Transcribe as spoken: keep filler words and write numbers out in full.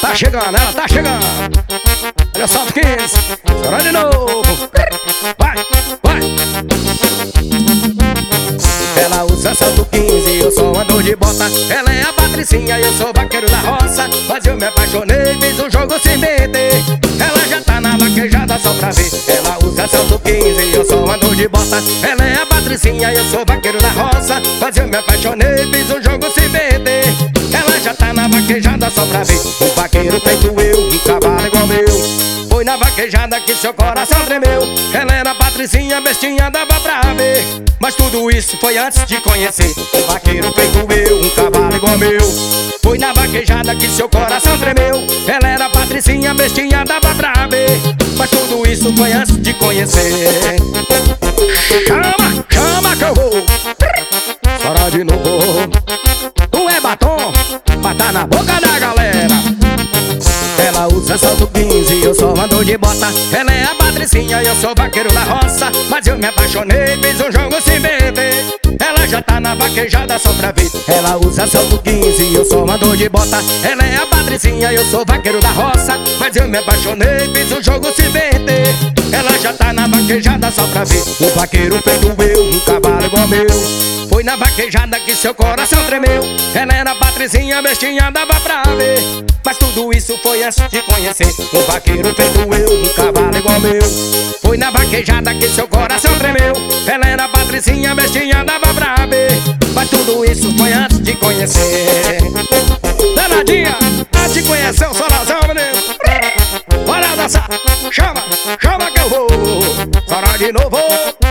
tá chegando, ela tá chegando. Olha só, quinze. Chora de novo. Vai, vai. Ela usa salto quinze, eu sou andor de bota. Ela é a Patricinha, eu sou vaqueiro da roça. Mas eu me apaixonei, fiz um jogo sem meter. Ela já tá na vaquejada só pra ver. Ela usa salto quinze, eu sou andor de bota. Ela é a Patricinha, eu sou vaqueiro da roça. Mas eu me apaixonei, fiz um jogo sem meter. Ela já tá na vaquejada só pra ver. Um vaqueiro feito eu, um cavalo igual meu. Foi na vaquejada que seu coração tremeu. Ela era a Patricinha, bestinha, dava pra ver. Mas tudo isso foi antes de conhecer. Um vaqueiro feito eu, um cavalo igual meu. Foi na vaquejada que seu coração tremeu. Ela era a Patricinha, bestinha, dava pra ver. Mas tudo isso foi antes de conhecer. Chama, chama que eu vou. Chora de novo. Tu é batom, mas tá na boca da galera. Ela usa salto quinze, eu sou andor de bota. Ela é a Patricinha, eu sou vaqueiro da roça. Mas eu me apaixonei, fiz um jogo sem beber. Ela já tá na vaquejada só pra ver. Ela usa salto quinze, eu sou andor de bota. Ela é a Patricinha, eu sou vaqueiro da roça. Mas eu me apaixonei, fiz um jogo sem beber. Ela já tá na vaquejada só pra ver. Um vaqueiro feito eu, um cavalo igual meu. Foi na vaquejada que seu coração tremeu. Ela era a Patricinha, bestinha, dava pra ver. Mas tudo isso foi antes de conhecer. Um vaqueiro feito eu, um cavalo igual meu. Foi na vaquejada que seu coração tremeu. Ela era a Patricinha, bestinha, dava pra ver. Mas tudo isso foi antes de conhecer. Danadinha, a te conhecer o Sorazão, menino. Bora dançar, chama, chama que eu vou. Chora de novo.